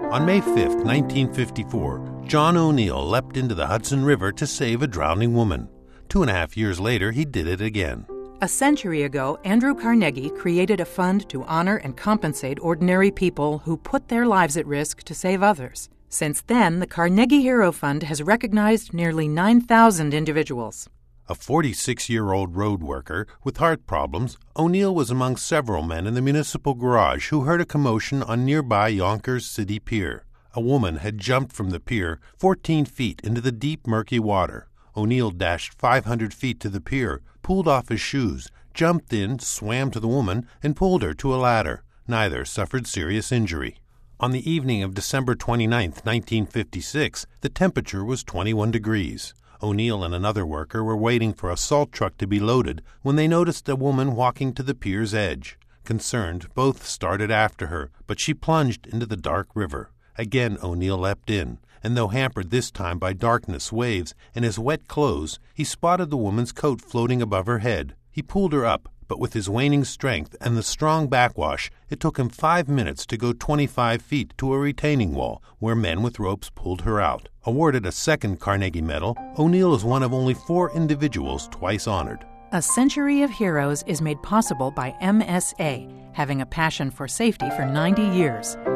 On May 5, 1954, John O'Neill leapt into the Hudson River to save a drowning woman. 2.5 years later, he did it again. A century ago, Andrew Carnegie created a fund to honor and compensate ordinary people who put their lives at risk to save others. Since then, the Carnegie Hero Fund has recognized nearly 9,000 individuals. A 46-year-old road worker with heart problems, O'Neill was among several men in the municipal garage who heard a commotion on nearby Yonkers City Pier. A woman had jumped from the pier 14 feet into the deep, murky water. O'Neill dashed 500 feet to the pier, pulled off his shoes, jumped in, swam to the woman, and pulled her to a ladder. Neither suffered serious injury. On the evening of December 29, 1956, the temperature was 21 degrees. O'Neill and another worker were waiting for a salt truck to be loaded when they noticed a woman walking to the pier's edge. Concerned, both started after her, but she plunged into the dark river. Again O'Neill leapt in, and though hampered this time by darkness, waves, and his wet clothes, he spotted the woman's coat floating above her head. He pulled her up, but with his waning strength and the strong backwash, it took him 5 minutes to go 25 feet to a retaining wall, where men with ropes pulled her out. Awarded a second Carnegie Medal, O'Neill is one of only 4 individuals twice honored. A Century of Heroes is made possible by MSA, having a passion for safety for 90 years.